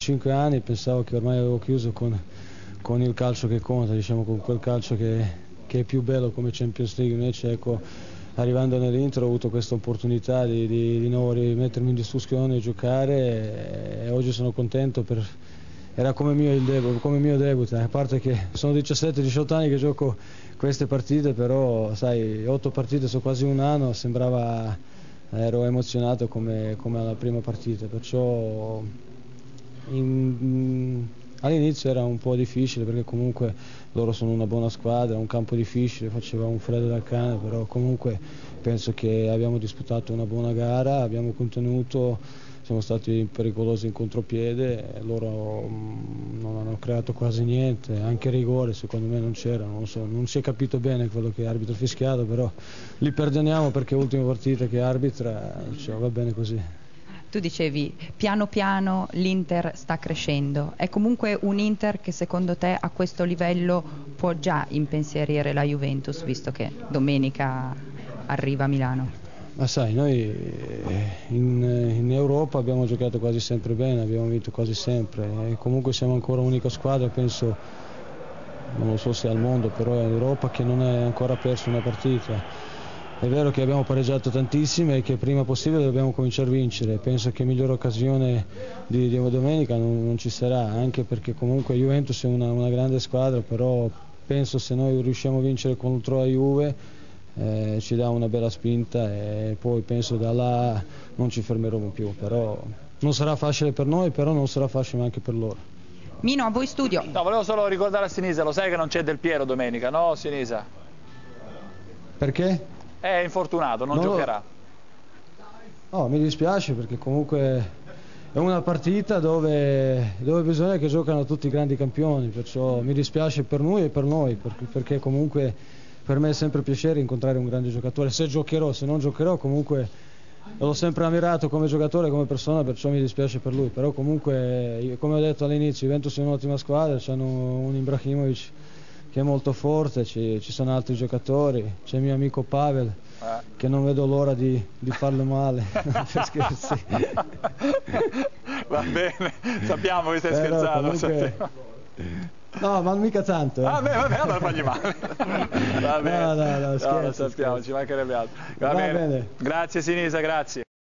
5 anni pensavo che ormai avevo chiuso con il calcio che conta, diciamo, con quel calcio che è più bello come Champions League. Invece, ecco, arrivando nell'Inter ho avuto questa opportunità di nuovo rimettermi in discussione e giocare, e oggi sono contento era come mio debutto, a parte che sono 17-18 anni che gioco queste partite, però sai, 8 partite su quasi un anno, ero emozionato come alla prima partita, perciò all'inizio era un po' difficile perché comunque loro sono una buona squadra, un campo difficile, faceva un freddo da cane, però comunque penso che abbiamo disputato una buona gara, abbiamo contenuto, siamo stati pericolosi in contropiede, loro non hanno creato quasi niente, anche rigore secondo me non c'era, non so, non si è capito bene quello che l'arbitro ha fischiato, però li perdoniamo perché è l'ultima partita che arbitra, cioè, va bene così. Tu dicevi, piano piano l'Inter sta crescendo, è comunque un Inter che secondo te a questo livello può già impensierire la Juventus, visto che domenica arriva a Milano? Ma sai, noi in Europa abbiamo giocato quasi sempre bene, abbiamo vinto quasi sempre e comunque siamo ancora l'unica squadra, penso, non lo so se al mondo, però in Europa che non è ancora perso una partita. È vero che abbiamo pareggiato tantissime e che prima possibile dobbiamo cominciare a vincere, penso che migliore occasione di domenica non ci sarà, anche perché comunque Juventus è una grande squadra, però penso se noi riusciamo a vincere contro la Juve ci dà una bella spinta e poi penso da là non ci fermeremo più, però non sarà facile per noi, però non sarà facile anche per loro. Mino, a voi studio. No, volevo solo ricordare a Sinisa, lo sai che non c'è Del Piero domenica, no Sinisa? Perché? È infortunato, non giocherà. No, mi dispiace perché comunque è una partita dove bisogna che giocano tutti i grandi campioni, perciò mi dispiace per noi e per noi, perché comunque per me è sempre piacere incontrare un grande giocatore, se giocherò, se non giocherò comunque l'ho sempre ammirato come giocatore, come persona, perciò mi dispiace per lui, però comunque come ho detto all'inizio, Juventus è un'ottima squadra, c'hanno un Ibrahimovic che è molto forte, ci sono altri giocatori, c'è il mio amico Pavel che non vedo l'ora di farlo male. Per scherzi. Va bene, sappiamo che stai scherzando. Comunque... No, ma mica tanto. Ah, beh, vabbè, allora fagli male. Va bene. No, scherzo, no, lo sappiamo, ci mancherebbe altro. Va bene. Grazie Sinisa, grazie.